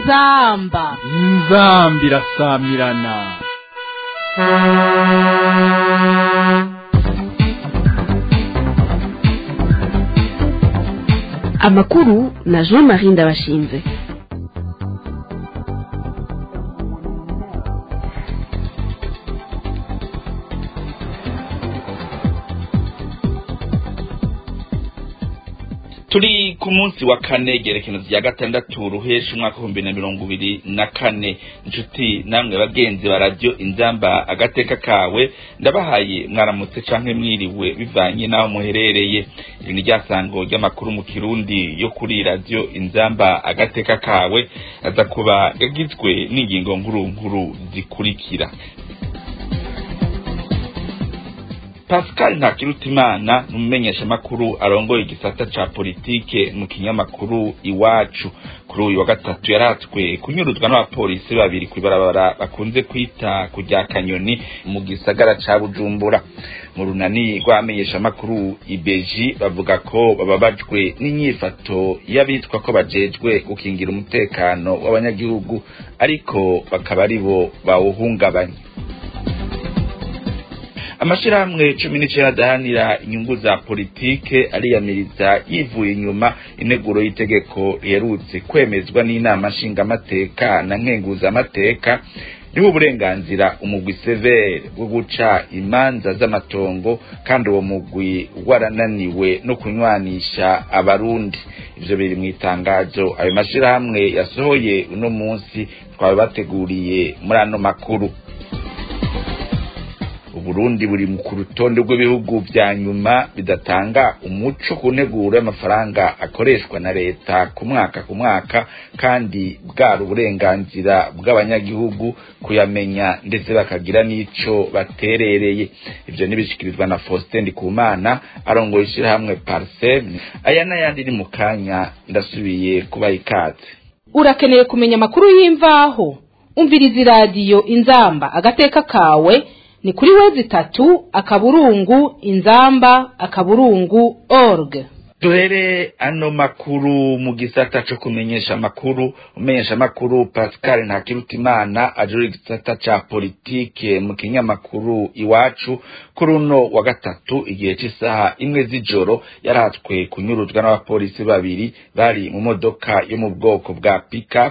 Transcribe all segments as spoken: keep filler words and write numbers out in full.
inzamba inzambi irasamirana. Amakuru na Jean-Marie Ndabashinze. Turi ku munsi wa kane gerekezo ya gatandatu ruhesha umwaka wa bibiri na mirongo ibiri na kane. Inshuti namwe bagenzi ba radio Inzamba agateka kawe ndabahaye mwaramutse canke mwiriwe bivanye naho muherereye. Iri ni ryasango ry'amakuru mu Kirundi yo kuri radio Inzamba agateka kawe aza kuba yagizwe n'ingingo nkuru nkuru zikurikira. Pascal Ntakirutimana n'umumenyesha makuru arongoye igisata ca politike mu kinyamakuru Iwacu kuri uyu wa gatatu yaratswe kunyuruzwa n'abapolisi babiri kwibarabara bakunze kwita kujya Kanyoni mu gisagara ca Bujumbura. Mu runani rw'amenyesha makuru Ibeji bavuga ko bababajwe n'inyifato y'abitwa ko bajejwe gukingira umutekano w'abanyagihugu ariko bakaba aribo bawuhungabanya. Amashirahamwe cumi n'icenda adahanira inyungu za politike ariyamiriza yivuye inyuma integuro y'itegeko riherutse kwemezwa n'inama nshingamateka na nkenguzamateka niho uburenganzira umugwi severe bwo guca imanza z'amatongo kandi uwo mugwi warananiwe no kunywanisha abarundi. Ivyo biri mu itangazo ayo mashirahamwe yasohoye uno munsi twabateguriye muri ano makuru. Burundi buri mu kurutonde rw'ibihugu vya nyuma bidatanga umuco ku nteguro y'amafaranga akoreshwa na leta ku mwaka ku mwaka kandi bwari uburenganzira bw'abanyagihugu kuyamenya ndetse bakagira n'ico baterereye. Ivyo nibishikirizwa na Faustin Ndikumana arongoye ishirahamwe Parcel. Aya n'ayandi ni mu kanya ndasubiye kuba ikaze. Urakeneye kumenya amakuru y'imvaho? Umviriza radio Inzamba agateka kawe ni kuri wezi tatu akaburungu inzamba akaburungu org. Duhere ano makuru mu gisata cyo kumenyesha makuru. Umenyesha makuru Pascal Ntakirutimana ajuri gisata ca politike mu kinyamakuru Iwacu kuri uno wa gatatu igihe cy'isaha imwe z'ijoro yaratswe kunyuruzwa n'abapolisi babiri bari mu modoka yo mu bwoko bwa pick-up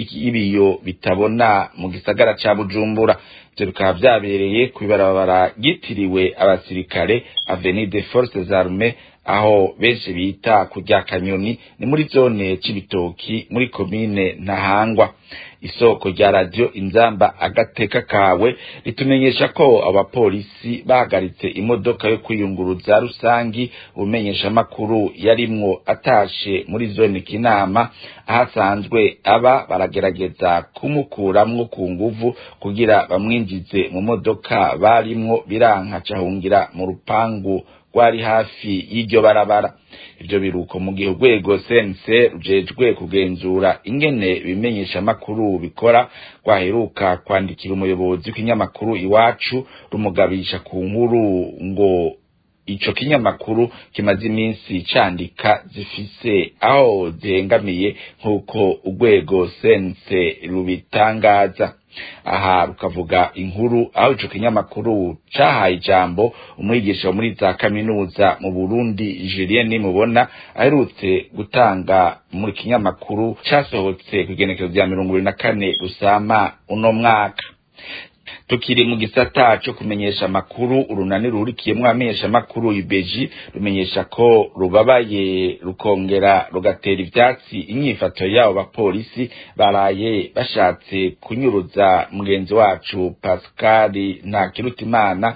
ibiyo bitabona mu gisagara ca Bujumbura. Ivyo bikaba vyabereye kwibarabara gitiriwe abasirikare Avenue des Forces Armées aho benshi bita kujya Kanyoni ni muri zone Cibitoki muri commune Ntahangwa. Isoko rya radio Inzamba agateka kawe ritumenyesha ko abapolisi bahagaritse imodoka yo kwiyunguruza rusangi umenyesha makuru yarimwo atashe muri zone Kinama ahasanzwe aba baragerageza kumukuramwo ku nguvu kugira bamwinjize mu modoka barimwo biranka cahungira mu rupangu wari hafi y'iryo barabara. Ivyo biruko mu gihe urwego C N C rujejwe kugenzura ingene bimenyesha makuru bikora kwaheruka kwandikira umuyobozi w'ikinyamakuru Iwacu rumugabisha ku nkuru ngo ico kinyamakuru kimaze iminsi candika zifise aho zihengamiye nk'uko urwego C N C rubitangaza. Aha rukavuga inkuru aho ico kinyamakuru cahaye ijambo umwigisha muri za kaminuza mu Burundi Julien Nimubona aherutse gutanga muri kinyamakuru casohotse kugenekezo rya mirongo ibiri na kane Rusama uno mwaka. Tukiri mu gisata cyo kumenyesha makuru urunani rurikiyemwe amenyesha makuru Ibeji rumenyesha ko rubabaye rukongera rugatera ivyatsi inyifato yabo bapolisi baraye bashatse kunyuruza mugenzi wacu Pascal Ntakirutimana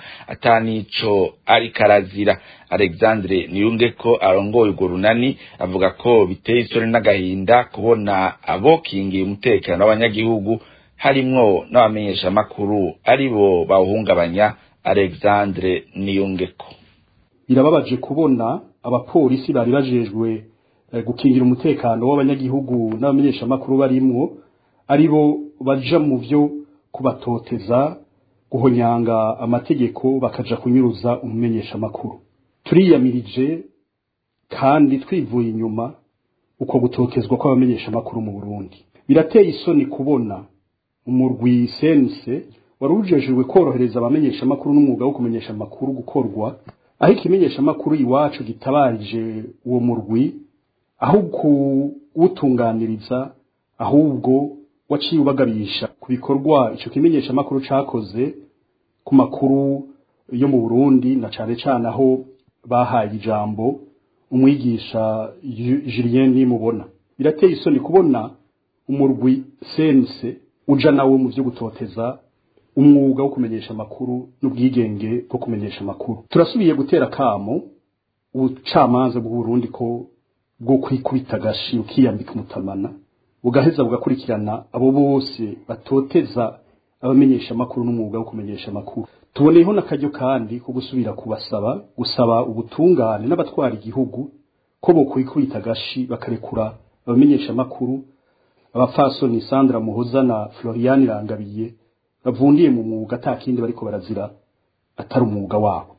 atanico ari karazira. Alexandre Niyungeko arongoye urwo runani avuga ko biteye isoni n'agahinda kubona abokingiye umutekano w'abanyagihugu harimwo n'abamenyesha makuru aribo bawuhungabanya. Alexandre Niyungeko: birababaje kubona abapolisi bari bajejwe eh, gukingira umutekano w'abanyagihugu n'abamenyesha makuru barimwo aribo baja mu vyo kubatoteza guhonyanga amategeko bakaja kunyuruza umumenyesha makuru. Turiyamirije kandi twivuye inyuma uko gutotezwa kw'abamenyesha makuru mu Burundi. birateye isoni kubona umurwi sense wari ujejejwe korohereza abamenyesha amakuru n'umwuga wo kumenyesha amakuru gukorwa aho ikimenyesha amakuru iwacu gitabarije uwo murwi aho kuwutunganiriza ahubwo waciye ubagabisha ku bikorwa ico kimenyesha amakuru cakoze ku makuru yo mu Burundi na cane cane aho bahaye ijambo umwigisha Julien Nimubona. Birateye isoni kubona umurwi sense uja nawe mu byo gutoteza umwuga wo kumenyesha amakuru n'ubwigenge bwo kumenyesha amakuru. Turasubiye gutera kamo ubucamanza bw'u Burundi ko bwo kwikubita gashi ukiyambika umutamana ugaheza bugakurikirana abo bose batoteza abamenyesha amakuru n'umwuga wo kumenyesha amakuru. Tuboneyeho n'akaryo kandi ko gusubira kubasaba gusaba ubutungane n'abatwara igihugu ko bo kwikubita gashi bakarekura abamenyesha amakuru abapfasoni Sandra Muhoza na Florian Rangabiye bavundiye mu mwuga atakindi bariko barazira atari umwuga wabo.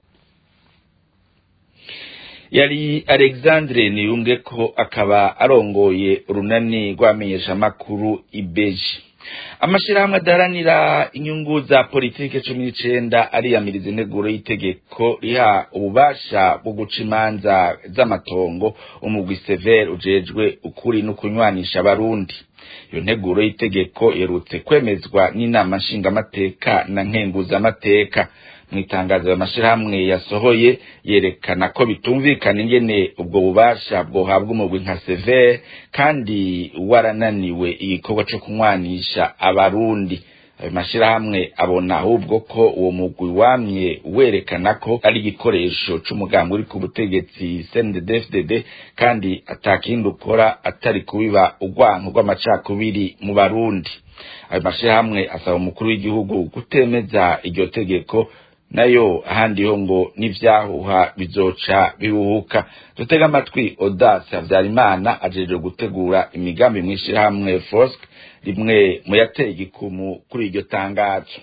Yari Alexandre Niyunge ko akaba arongoye urunani rwamenyesha makuru ibeji. Amashirahamwe adaharanira inyungu za politike cumi n'icenda ariyamiriza integuro y'itegeko riha ububasha bwo guca imanza z'amatongo umugwi Sever ujejwe ukuri no kunywanisha abarundi. Iyo nteguro y'itegeko yerutse kwemezwa n'inama nshingamateka na nkenguzamateka. Mwitangazo y'amashirahamwe yasohoye yerekana ko bitumvikana ingene ubwo bubasha bwohabwa umugwi nka Sever kandi warananiwe igikorwa cyo kunywanisha abarundi. Ayo mashirahamwe abona ahubwo ko uwo mugwi wamye werekana ko ari igikoresho c'umugambi uri ku butegetsi C N D D F D D kandi atakindi ukora atari kubiba urwanko rw'amacakubiri mu Barundi. Ayo mashirahamwe asaba umukuru w'igihugu gutemeza iryo tegeko nayo ahandi ho ngo n'ivyahuha bizoca bihuhuka. Dutega amatwi Audace Havyarimana ajeje gutegura imigambi mwishirahamwe Fosk rimwe mu yateye igikumu kuri iryo tangazo.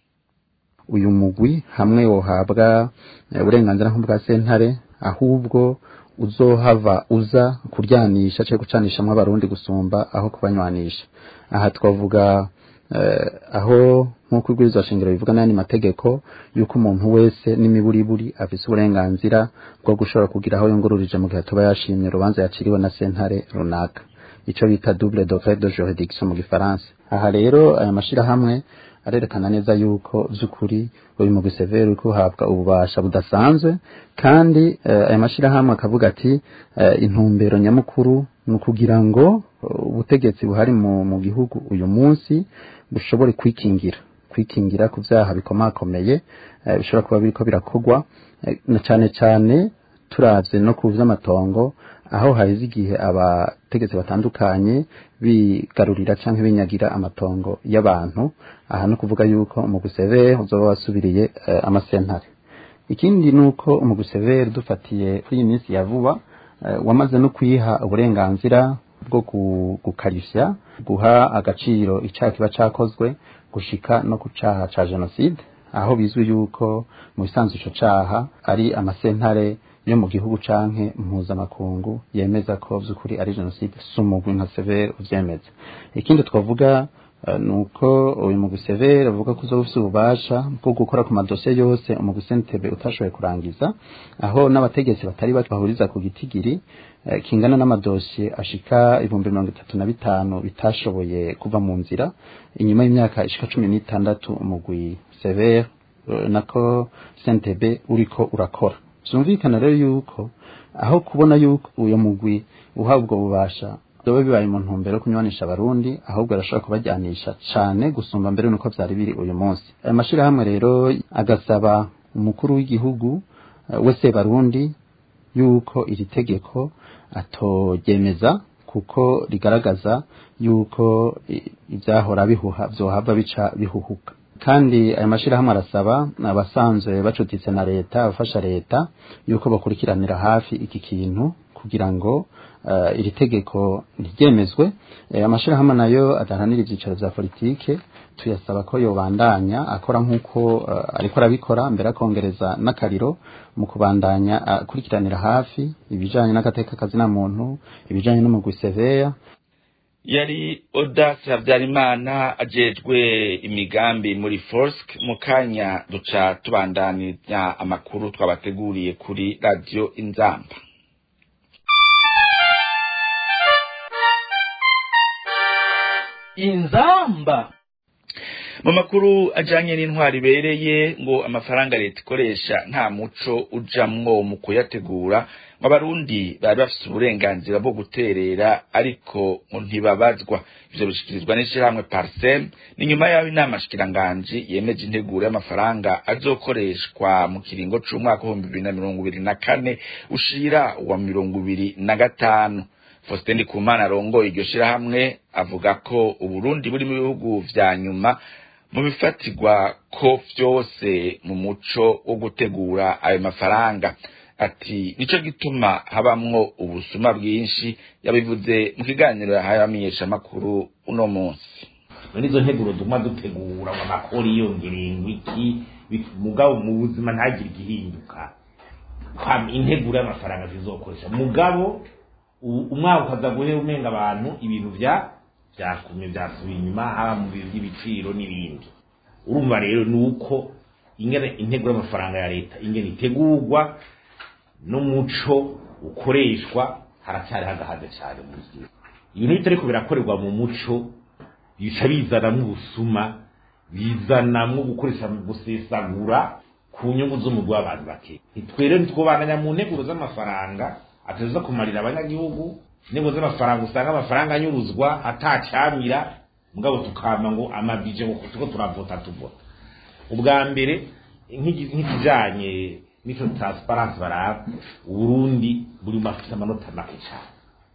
Uyu mugwi hamwe wohabwa uburenganzira nk'ubwa sentare ahubwo uzohava uza kuryanisha cyo gucanishamwe abarundi gusumba aho kubanywanisha. Aha twavuga eh, aho nkuko igwirizwa shingiro bivuga n'andi mategeko yuko umuntu wese n'imiburiburi afise uburenganzira bwo gushobora kugira aho yongorurije mu gihe atoba yashimye rubanza yaciriwe na sentare runaka, ico bita double degré de juridiction mu gifaransa. Aha rero aya mashirahamwe arerekana neza yuko vy'ukuri uyu mugwi Sever uko habwa ububasha budasanzwe kandi aya uh, mashirahamwe akavuga ati uh, intumbero nyamukuru nukugira ngo ubutegetsi buhari mu, mu gihugu uyu munsi bushobore kwikingira kwikingira ku vyaha bikomakomeye uh, bishobora kuba biriko birakogwa uh, na cane cane turavye no ku vy'amatongo aho harize igihe abategetsi batandukanye bigarurira canke binyagira amatongo y'abantu. Aha no kuvuga yuko umugwi Sever uzoba wasubiriye uh, amasentare. Ikindi nuko umugwi Sever dufatiye kuri iyi minsi ya vuba uh, wamaze no kwiha uburenganzira bwo gukarishya guha agaciro icaha kiba cakozwe gushika no kucaha ca genocide, aho bizwi yuko mu bisanzwe ico caha ari amasentare yo mu gihugu canke mpuzamakungu yemeza ko vy'ukuri ari genocide sumugwi nka Sever uvyemeza. Ikindi twavuga uh, nuko uyu mugwi Sever avuga ko uzofise ububasha bwo gukora ku madosiye yose umugwi C N T B utashoboye kurangiza, aho n'abategetsi batari bake bahuriza ku gitigiri uh, kingana n'amadosiye ashika ibihumbi mirongo itatu na bitanu bitashoboye kuva mu nzira inyuma y'imyaka ishika cumi n'itandatu umugwi Sever uh, nako C N T B uriko urakora. Zumvikana rero yuko aho kubona yuko uyo mugwi uhabwa ububasha dobe bibaye mu ntumbero kunywanisha abarundi ahubwo arashaka kubajyanisha cyane gusumba mbere nuko byari biri uyu munsi. Aya mashira hamwe rero agasaba umukuru w'igihugu uh, wese barundi yuko iri tegeko atogemeza kuko rigaragaza yuko ibyahora bihuha byohava bica bihuhuka. Kandi aya mashirahamwe arasaba abasanzwe bacutitse na leta abafasha leta yuko bakurikiranira hafi iki kintu kugira ngo uh, iri tegeko ryemezwe. E, amashirahamwe nayo adahanira ibyicaro bya politike tuyasaba ko yobandanya akora nkuko uh, ariko arabikora mbere akongereza n'akariro mu kubandanya akurikiranira uh, hafi ibijanye n'agateka kazina muntu ibijanye n'umugwi Sever. yari Audace Habyarimana ajejwe imigambi muri Forsk. Mu kanya duca tubandanya amakuru twabateguriye kuri radio Inzamba. Inzamba. Mu makuru ajanye n'intwari bereye ngo amafaranga leta ikoresha nta muco ujamwo mu kuyategura, ngo abarundi bari bafite uburenganzira bwo guterera ariko ngo ntibabazwa. Ivyo bishikirizwa n'ishirahamwe Parsem ni nyuma yaho inama shikiranganji yemeje integuro y'amafaranga azokoreshwa mu kiringo c'umwaka wa bibiri na mirongo ibiri na kane ushira wa mirongo ibiri na gatanu. Faustin Ndikumana arongoye iryo shirahamwe avuga ko Uburundi buri mu bihugu vya nyuma mu bifatirwa ko vyose mu muco wo gutegura ayo mafaranga. Ati nico gituma habamwo ubusuma bwinshi, yabivuze mu kiganiro yahamenyesha makuru uno munsi. Nizo nteguro duma dutegura mu makori yongerengwa iki mugabo mu buzima ntagira igihinduka. Kwa integuro y'amafaranga zizokoresha mugabo umwaka ukaza guhera umenga abantu ibintu vya byakumye byasubiye inyuma haba mu bintu by'ibiciro n'ibindi. Urumva rero nuko ingene integuro y'amafaranga ya leta ingene itegurwa n'umuco ukoreshwa haracyari hagahaze cyane mu gihe ibintu bitariko birakorerwa mu muco bica bizanamwo ubusuma, bizanamwo gukoresha mu gusesagura ku nyungu z'umugwi w'abantu bake. Nitwere ntitwobandanya mu nteguro z'amafaranga ateza kumarira abanyagihugu, nego z'amafaranga usanga amafaranga anyuruzwa atacamira mugabo tukama ngo amabije ngo tuko turavota tuvota. Ubwa mbere nk'ikijanye nico transparence baraba Burundi buri mafite amanota make cyane,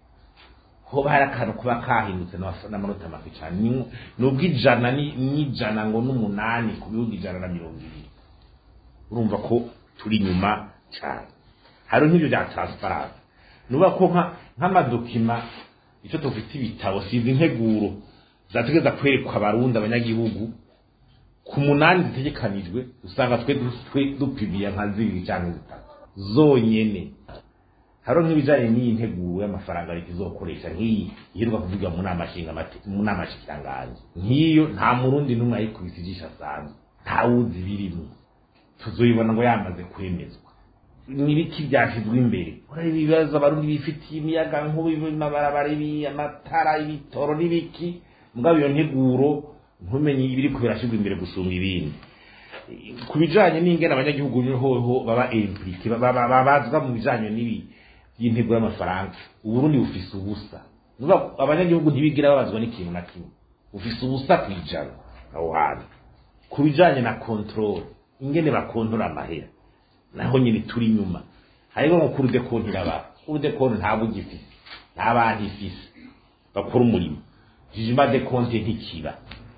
ho barakana kuba kahindutse n'amanota make cyane, nubwo ijana n'ijana ngo n'umunani ku bihugu ijana na mirongo ibiri. Urumva ko turi nyuma cyane. Hari nk'ibyo bya transparence nuba ko nka nk'amadokima icyo tufite ibitabo sizi integuro zategeza kwerekwa abarundi abanyagihugu ku munani zitegekanijwe, usanga twe dupibiya nka zibiri cyangwa zitatu zonyene. Haro nk'ibijanye n'iyi nteguro y'amafaranga leta izokoresha nk'iyi iheruka kuvuga mu nama nshinga mu nama shikiranganji nk'iyo nta murundi n'umwe ayikubise ijisho asanzwe, nta wuzi birimo. Tuzoyibona ngo yamaze kwemezwa. Nibiki byashizwe imbere uri ibibazo abarundi bifitiye imiyaga nk'ubu y'amabarabara y'amatara y'ibitoro n'ibiki, mugabo iyo nteguro ntumenye ibiri kubirashizwe imbere gusumba ibindi. Kubijanye n'ingene abanyagihugu hoho baba impliqué babazwa mu bijanye n'ibi y'integuro y'amafaranga, Uburundi bufise ubusa. Nuba abanyagihugu ntibigira babazwa n'ikintu na kimwe, ufise ubusa kwijana aho hantu. Kubijanye na control ingene bakontora amahera naho nyine turi nyuma. Hariho ngo kuri de konti raba kuri de konti ntabwo gifise ntabandi ifise bakora umurimo jijima de konti ntikiba.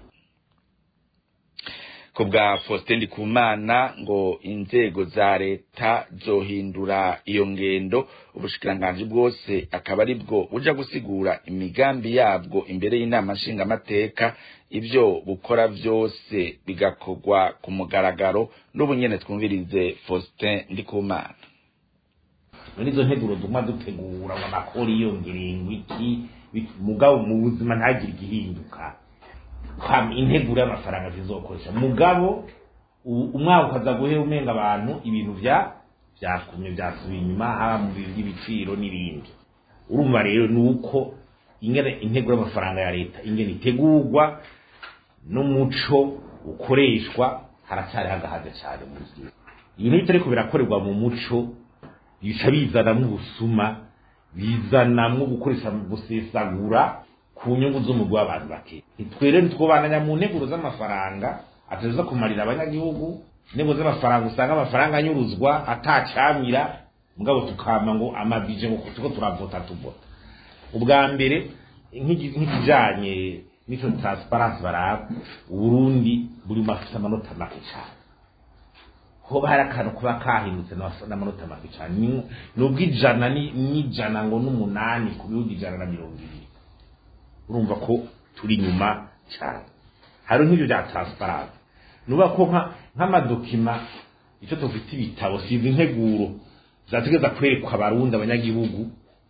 Kubwa Faustin Ndikumana ngo inzego za leta zohindura iyo ngendo, ubushikiranganji bwose akaba ari bwo buja gusigura imigambi yabwo imbere y'inama nshinga amateka, ibyo bukora byose bigakorwa ku mugaragaro. N'ubunyene twumvirize Faustin Ndikumana. Nizo nteguro duma dutegura mu makori yongerengwa iki mugabo mu buzima ntagira igihinduka. Kwa integuro y'amafaranga zizokoresha mugabo umwaka ukaza guhera umenga abantu ibintu vya byakumye byasubiye inyuma haba mu bintu by'ibiciro n'ibindi. Urumva rero nuko ingene integuro y'amafaranga ya leta ingene itegurwa n'umuco ukoreshwa haracyari hagahaze cyane mu gihe ibintu bitariko birakorerwa mu muco bica bizanamwo ubusuma, bizanamwo gukoresha mu gusesagura ku nyungu z'umugwi w'abantu bake. Nitwere ntitwobandanya mu nteguro z'amafaranga ateza kumarira abanyagihugu, nego z'amafaranga usanga amafaranga anyuruzwa atacamira mugabo tukama ngo amabije ngo tuko turavota tuvota. Ubwa mbere nk'ikijanye nico transparence baraba Burundi buri mafite amanota make cyane, ho barakana kuba kahindutse n'amanota make cyane, nubwo ijana n'ijana ngo n'umunani ku bihugu ijana na mirongo ibiri. Urumva ko turi nyuma cyane. Hari nk'ibyo bya transparence nuba ko nk'amadokima icyo tufite ibitabo sizi integuro zategeza kwerekwa abarundi abanyagihugu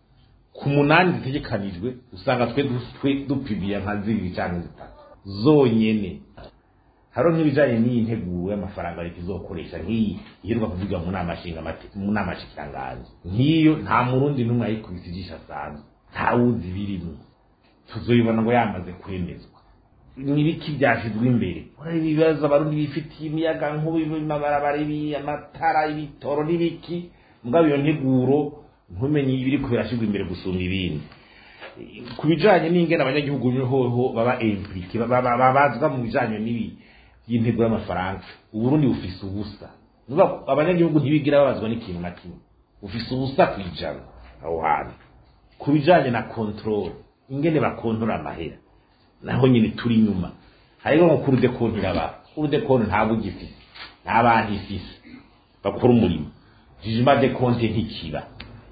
ku munani zitegekanijwe usanga twe twe dupibiya nka zibiri cyangwa zitatu zonyene. Haro nk'ibijanye n'iyi nteguro y'amafaranga leta izokoresha nk'iyi yirirwa kuvuga mu nama nshinga mu nama nshikiranganji nk'iyo nta murundi n'umwe ayikubise ijisho asanzwe nta wuzi birimo tuzoyibona ngo yamaze kwemezwa. Nibiki byashizwe imbere ibibazo abarundi bifitiye imiyaga nk'ubu amabarabara ibi amatara ibitoro n'ibiki mugabo iyo nteguro ntumenye ibiri kubirashizwe imbere gusumba ibindi. Kubijanye n'ingene abanyagihugu hoho baba impliqué babazwa mu bijanye n'ibi y'intego y'amafaranga uburundi bufise ubusa nuba abanyagihugu ntibigira babazwa n'ikintu na kimwe ufise ubusa kwijana aho hantu. Kubijanye na control ingene bakontora amahera naho nyine turi nyuma hariho nko kuri de konti raba kuri de konti ntabwo gifise n'abantu ifise bakora umurimo jijima de konti ntikiba.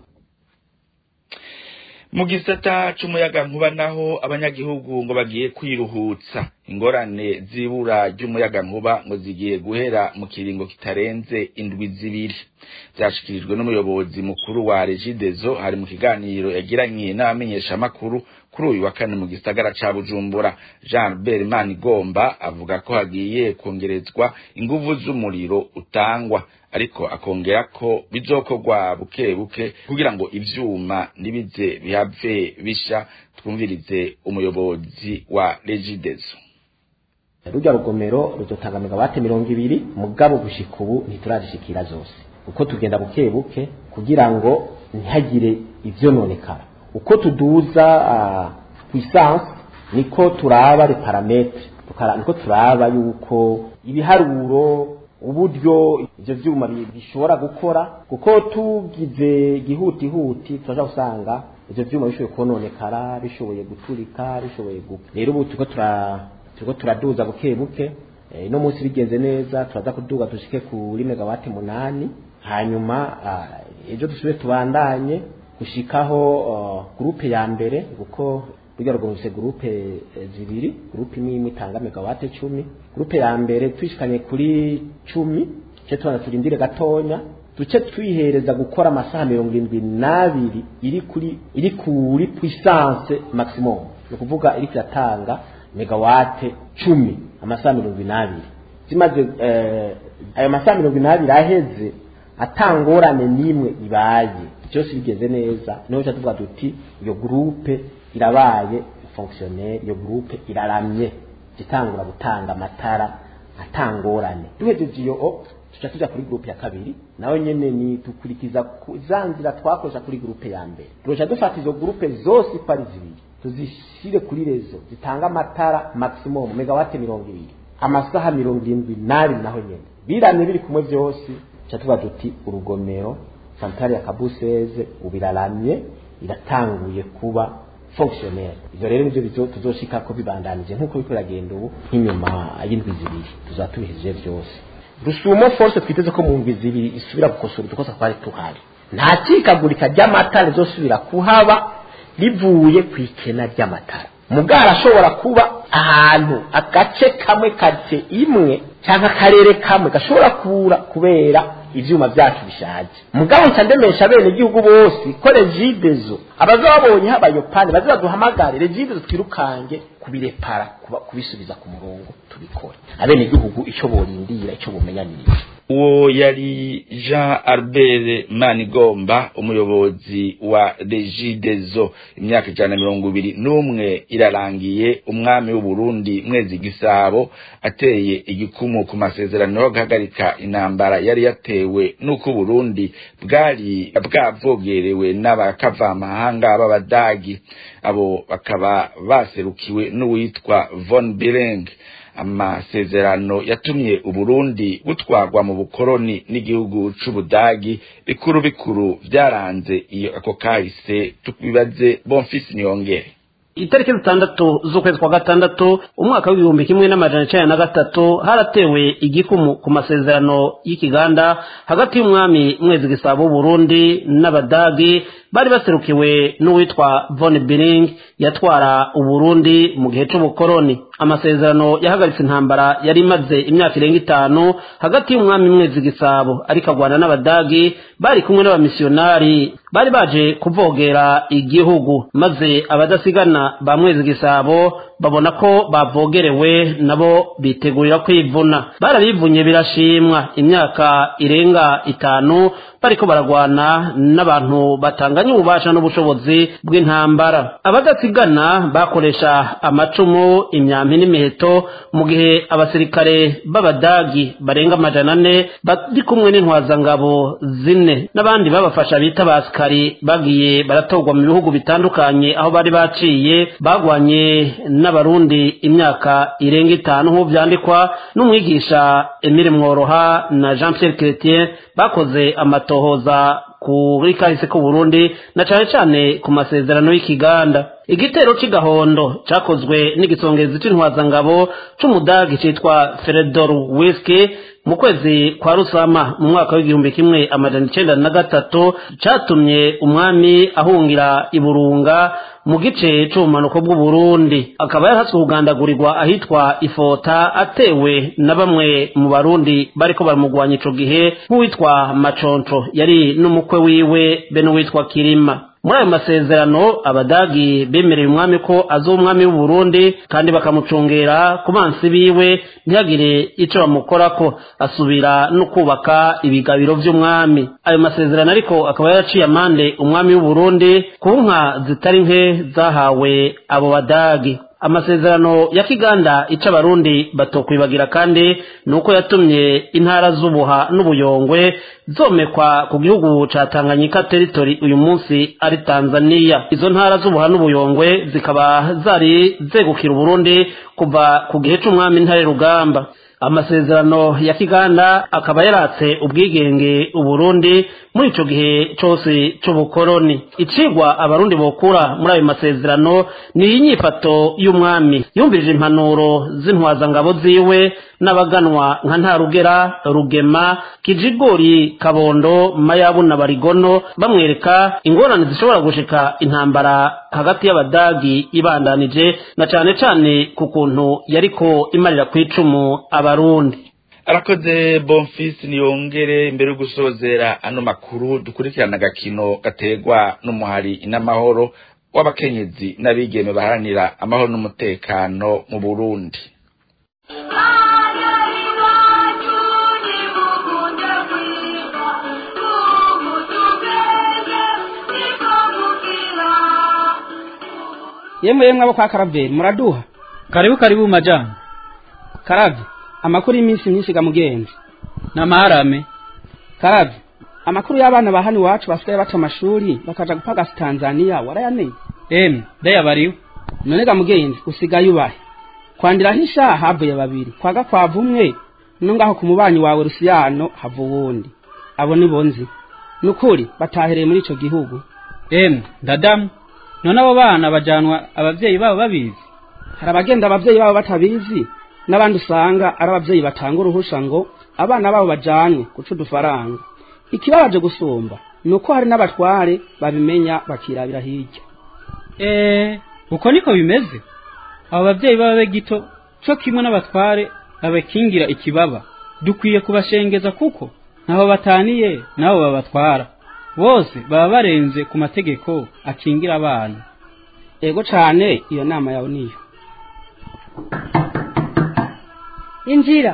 Mu gisata c'umuyaga nkuba naho abanyagihugu ngo bagiye kwiruhutsa ingorane zibura ry'umuyaga nkuba ngo zigiye guhera mu kiringo kitarenze indwi zibiri. Byashikirijwe n'umuyobozi mukuru wa Regideso hari mu kiganiro yagiranye n'abamenyesha makuru kuri uyu wa kane mu gisagara ca Bujumbura. Jean Berman Gomba avuga ko hagiye kongerezwa inguvu z'umuriro utangwa ariko akongera ko bizokorwa buke buke kugira ngo ivyuma nibize bihave bisha. Twumvirize umuyobozi wa Regideso. Rujya rugomero ruzotanga megawate mirongo ibiri mugabo gushika ubu ntiturarishikira zose uko tugenda buke buke kugira ngo ntihagire ivyo nonekara. Uko tuduza puissance niko turaba le parametre tukara niko turaba yuko ibiharuro uburyo ivyo vyuma bishobora gukora kuko tugize gihuti huti turaja usanga ivyo vyuma bishoboye kononekara bishoboye guturika bishoboye gupfa. Rero ubu tuko tura tuko turaduza buke buke e, no munsi bigenze neza turaza kuduga dushike kuri megawate munani hanyuma ejo dusubire tubandanye gushikaho uh, groupe ya mbere kuko burya rwose groupe e, zibiri groupe imwe itanga megawate cumi groupe ya mbere twishikanye kuri cumi cyo twana turindire gatonya duce twihereza gukora amasaha mirongo irindwi n'abiri iri kuri iri kuri puissance maximum no kuvuga iri kiratanga megawate cumi amasaha mirongo inabiri zimaze eh, ayo masaha mirongo inabiri aheze atangorane nimwe ibaye byose bigeze neza niho cyatuvuga duti iyo groupe irabaye fonctionnaire iyo groupe iraramye gitangura gutanga amatara atangorane duhejeje iyo tuca tuja kuri groupe ya kabiri nawe nyene ni tukurikiza zanzira twakoresha kuri groupe ya mbere tuca dufata izo groupe zose pari zibiri tuzishire kuri rezo zitanga amatara maximum megawate mirongo ibiri amasaha mirongo irindwi n'abiri naho nyene biramye biri kumwe byose cyatuba duti urugomero centrale ya Kabuseze ubiraramye iratanguye kuba fonctionnaire. Ivyo rero nivyo bizo tuzoshika ko bibandanije nkuko biko ragenda ubu nk'inyuma y'indwi zibiri tuzatubiheje byose. Rusumo force twiteze ko mu ndwi zibiri isubira gukosora dukosa kwari tuhari nta cikagurika ry'amatara zosubira kuhaba bivuye kwikena ry'amatara. Mugara ashobora kuba ahantu agace kamwe kate imwe cyangwa karere kamwe gashobora kubura kubera ivyuma byacu bishaje. Mugabo ncandemesha bene igihugu bose ko Regideso abazabonye habayo pane bazaduhamagare Regideso twirukange kubirepara kubisubiza ku murongo tubikora. Abene igihugu ico borindira ico bumenyanira. Uwo yari Jean Albert Manigomba umuyobozi wa Regideso. Imyaka ijana mirongo ibiri n'umwe irarangiye umwami w'u Burundi Mwezi Gisabo ateye igikumu ku masezerano yo guhagarika intambara yari yatewe nuko Burundi bwari bwavogerewe n'abakavamahanga b'Abadagi. Abo bakaba baserukiwe n'uwitwa Von Billing. Amasezerano yatumye Uburundi butwagwa mu bukoroni n'igihugu c'Ubudagi. Bikuru bikuru byaranze iyo ako kahise tubibaze Bonfils Niyongere. Itariki zitandatu z'ukwezi kwa gatandatu umwaka w'ibihumbi kimwe n'amajana icenda na gatatu haratewe igikumu ku masezerano y'ikiganda hagati y'umwami Mwezi Gisabo w'Uburundi n'Abadagi bari baserukiwe n'uwitwa Von Billing yatwara Uburundi mu gihe c'ubukoroni. amasezerano yahagaritse intambara yari imaze imyaka irenga itanu hagati y'umwami Mwezi Gisabo ariko agwana n'abadagi bari kumwe n'abamisiyonari bari baje kuvogera igihugu, maze abadasigana ba Mwezi Gisabo babona ko bavogerewe nabo bitegurira kwivuna. Barabivunye birashimwa imyaka irenga itanu bariko baragwana n'abantu batanganye ububasha n'ubushobozi bw'intambara. Abadasigana bakoresha amacumu, imyampi n'imiheto, mu gihe abasirikare b'abadagi barenga amajana ane bari kumwe n'intwazangabo zine n'abandi babafasha bita basikari bagiye baratogwa mu bihugu bitandukanye aho bari baciye bagwanye n'abarundi imyaka irenga itanu nk'uko vyandikwa n'umwigisha Emile Mworoha na Jean Pierre Chrétien bakoze amatohoza kuri kahise ku Burundi na cane cane ku masezerano y'ikiganda. Igitero c'Igahondo cakozwe n'igisongezi c'intwazangabo c'umudagi citwa Fedor Wiski mu kwezi kwa Rusama mu mwaka w'igihumbi kimwe amajana icenda na gatatu catumye umwami ahungira iburunga mu gice c'ubumanuko bw'u Burundi, akaba yarahaswe kugandagurirwa ahitwa Ifota atewe na bamwe mu Barundi bariko baramugwanya ico gihe nk'uwitwa Maconco yari n'umukwe wiwe be n'uwitwa Kirima. Muri ayo masezerano abadagi bemereye umwami ko azo umwami w'u Burundi kandi bakamucungera ku bansi biwe ntihagire ico bamukorako, asubira no kubaka ibigabiro vy'umwami. Ayo masezerano ariko akaba yaraciye amande umwami w'u Burundi ku nka zitari nke zahawe abo badagi. Amasezerano ya Kiganda ica Barundi batokwibagira kandi nuko yatumye intara z'ubuha n'ubuyongwe zomekwa ku gihugu ca Tanganyika territory uyu munsi ari Tanzania. Izo ntara z'ubuha n'ubuyongwe zikaba zari zegukira Burundi kuva ku gihe c'umwami Ntare Rugamba. Amasezerano ya Kiganda akaba yaratse ubwigenge u Burundi muri ico gihe cose c'ubukoroni. Icigwa abarundi bokura muri ayo masezerano ni inyifato y'umwami yumvirije impanuro z'intwazangabo ziwe n'abaganwa nka Ntarugera, Rugema, Kijigori, Kabondo, Mayabu na Barigono, bamwereka ingorane zishobora gushika intambara hagati y'abadagi ibandanije na cane cane ku kuntu yariko imarira kwicumu abarundi. Arakoze Bonfils Niyongere. Imbere yo gusozera ano makuru dukurikirana agakino gategwa n'umuhari inamahoro w'abakenyezi n'abigeme baharanira amahoro n'umutekano mu Burundi. Yemwe yemwe abo kwa Karaveri muraduha. Karibu karibu majana. Karavi, amakuru y'iminsi myinshi ga mugenzi. Na maharame. Karavi, amakuru y'abana bahani wacu basigaye baca amashuri bakaja gupaga Tanzania warayamenye. Em, daya bariwe. None ga mugenzi usigaye ubahe. Kwandira hisha havuye babiri. Kwaga kwavumwe nungaho ku mubanyi wawe Rusiyano havu wundi. Abo ni bonzi. Nukuri batahereye muri ico gihugu. Em, ndadamu. None abo bana bajanwa abavyeyi babo babizi. Hari abagenda abavyeyi babo batabizi n'abandi usanga ari abavyeyi batanga uruhusha ngo abana babo bajanwe guca udufaranga. Ikibabaje gusumba nuko hari n'abatware babimenya bakirabira hirya. Eh, uko niko bimeze. Abo bavyeyi baba gito cyo kimwe n'abatware abakingira ikibaba. Dukwiye kubashengeza kuko naho bataniye nabo babatwara. Bose baba barenze ku mategeko akingira abana. Ego cane iyo nama yawe niyo. Injira.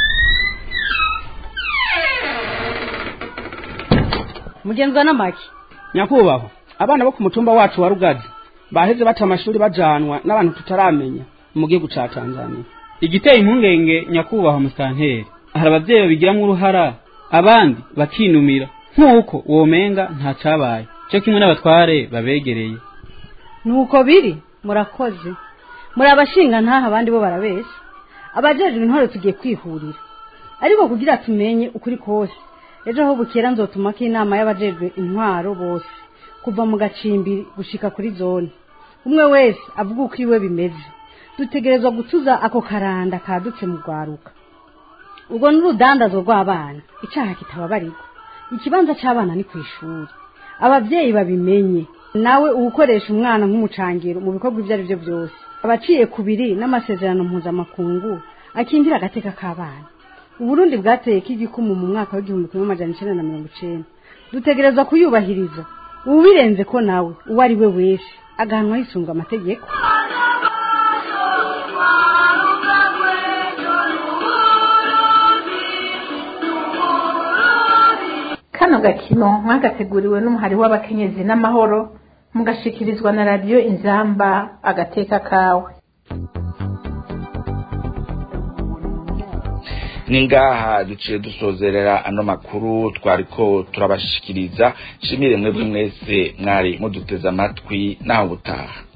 Mugenzwa na maki. Nyakubaho, abana bo ku mutumba wacu wa Rugazi baheze bata amashuri bajanwa n'abantu tutaramenya mu gihugu ca Tanzania. Igiteye impungenge nyakubaho musanteri. Hari abavyeyi babigiramwe uruhara, abandi bakinumira. Nkuko womenga nta cabaye. Cyo kimwe n'abatware babegereye. Nuko biri murakoze. Muri abashinga ntaha abandi bo barabesha. Abajejwe intwaro tugiye kwihurira. Ariko kugira tumenye ukuri kose. Ejo ho bukera nzotuma ko inama y'abajejwe intwaro bose kuva mu gacimbiri gushika kuri zone. Umwe wese avuga uko iwe bimeze. Dutegerezwa gutuza ako karanda kadutse mu gwaruka. Ubwo n'urudandazo rw'abana icaha kitababarirwa. Ikibanza c'abana ni kwishuri. Abavyeyi babimenye. Nawe ukoresha umwana nk'umucangiro mu bikorwa ivyo ari byo byose. abaciye kubiri n'amasezerano mpuzamakungu akingira agateka k'abana. Uburundi bwateye k'igikumu mu mwaka w'igihumbi kimwe amajana icenda na mirongo icenda. Dutegerezwa kuyubahiriza. Ubirenze ko nawe uwo ari we wese agahanwa hisunga amategeko. Kano gakino mwagateguriwe n'umuhari w'abakenyezi n'amahoro mugashikirizwa na radio Inzamba agateka kawe. Ningaha duciye dusozerera ano makuru twariko turabashikiriza. Shimire mwebwe mwese mwari muduteza amatwi naho butaha.